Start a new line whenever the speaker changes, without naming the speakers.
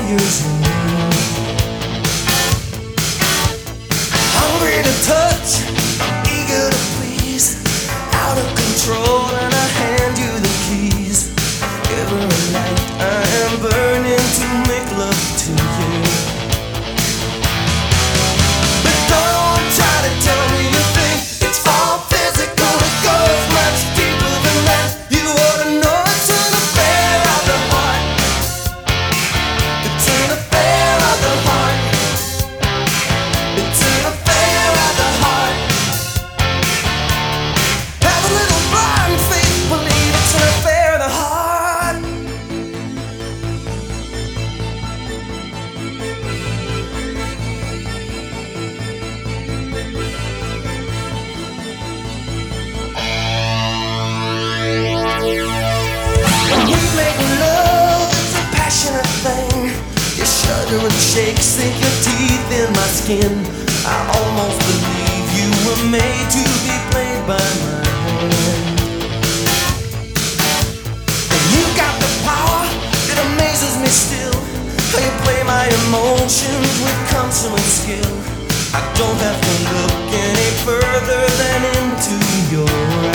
years old. Hungry to touch, I'm eager to please, out of control and I hand you the keys. Every night I am burning to make love to you. But don't try to tell me you think it's all physical. It goes much deeper than that. You ought to know it's an affair of the heart. It's an affair of the heart. It's an affair of the heart. Have a little blind faith, believe it's an affair of the heart. When we make love, it's a passionate thing. You shudder and shake, sink your teeth in my skin. I almost believe you were made to be played by my hand. And you got the power, it amazes me still, how you play my emotions with consummate skill. I don't have to look any further than into your eyes.